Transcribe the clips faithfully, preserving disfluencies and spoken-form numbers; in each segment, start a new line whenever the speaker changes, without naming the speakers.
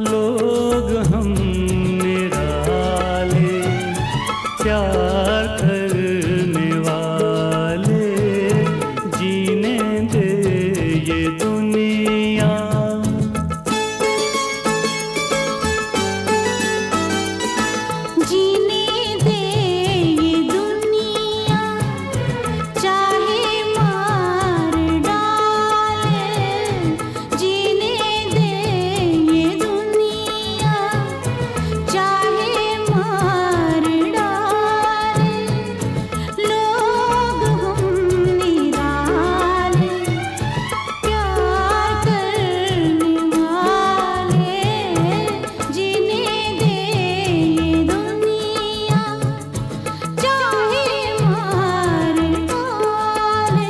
लोग हम निराले, प्यार करने वाले, जीने दे ये दुनिया।
जीने दे ये दुनिया, चाहे मार डाले। जीने दे ये दुनिया, चाहे मार डाले। लोग हम निराले, प्यार करने वाले, जीने दे ये दुनिया, चाहे मार डाले।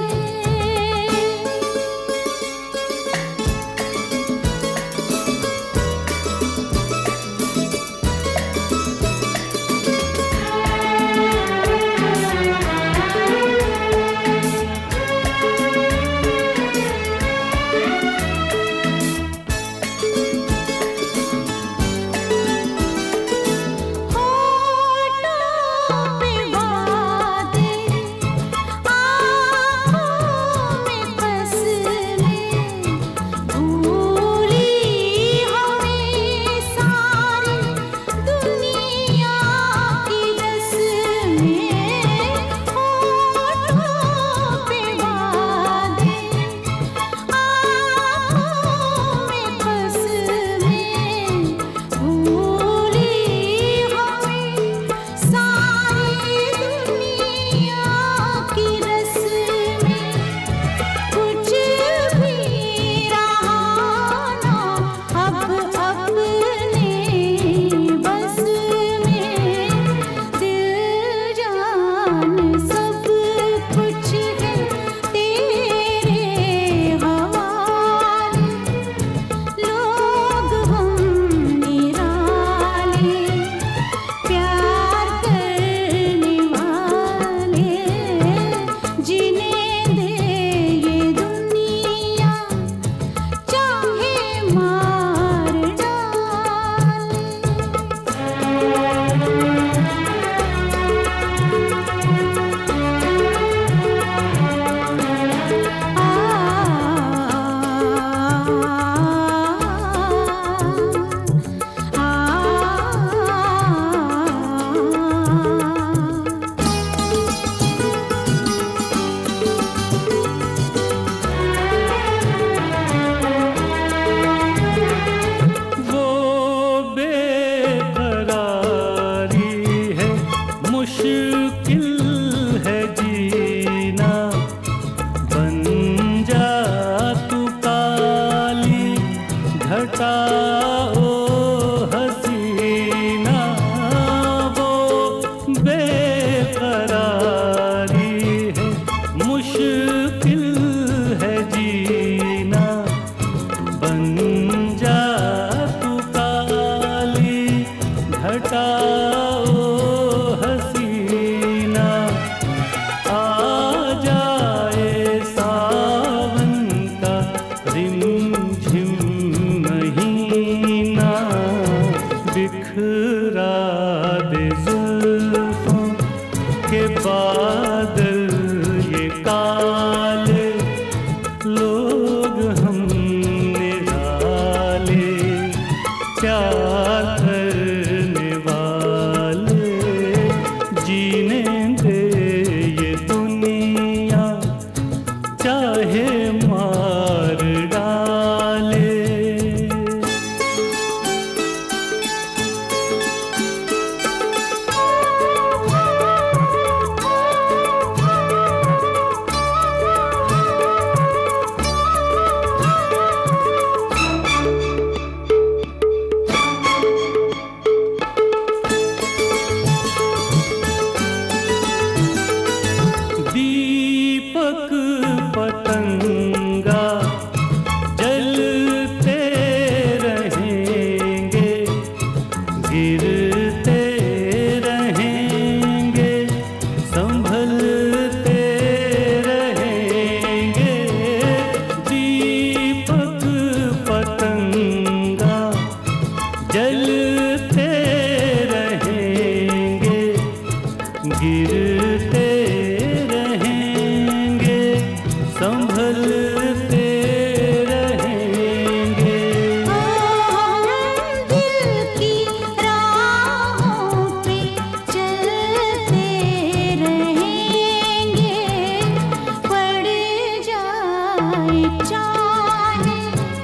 होठों पे वादे, आँखों में कसमें, भूली हमें सारी दुनिया की रस्में। होठों पे वादे, आँखों में कसमें, भूली हमें सारी दुनिया की रस्में। कुछ भी रहा ना अब अपने बस में, दिल जान सब कुछ है तेरे हवाले। लोग हम निराले, प्यार करने वाले, जीने दे ये दुनिया, चाहे मार डाले।
वो बेकरारी है, मुश्किल है जीना। बन जा तू काली घटा ओ हसीना। वो बेकरारी है, मुश्किल है जीना। बन जा तू काली घटा ओ हसीना। आ जाए सावन का रिमझिम महीना, बिखरा दे जुल्फों के बादल ये काले। लोग हम निराले, प्यार करने वाले, जीने दे ये दुनिया, चाहे मार डाले। जलते रहेंगे, गिरते रहेंगे, संभलते रहेंगे।
हम दिल की राहों पे चलते रहेंगे, पड़ जाए चाहे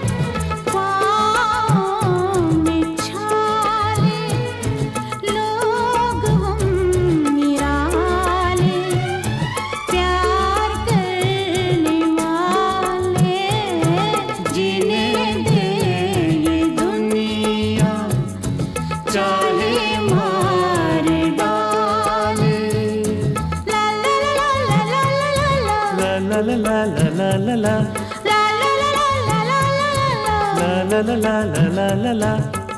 पाँव में छाले, लोग हम निराले, प्यार करने वाले, जीने दे ये दुनिया चाहे मार डाले। ला ला ला ला ला ला ला
ला ला ला ला ला ला ला,
ला ला ला ला ला ला ला ला।
ला ला ला ला ला ला ला।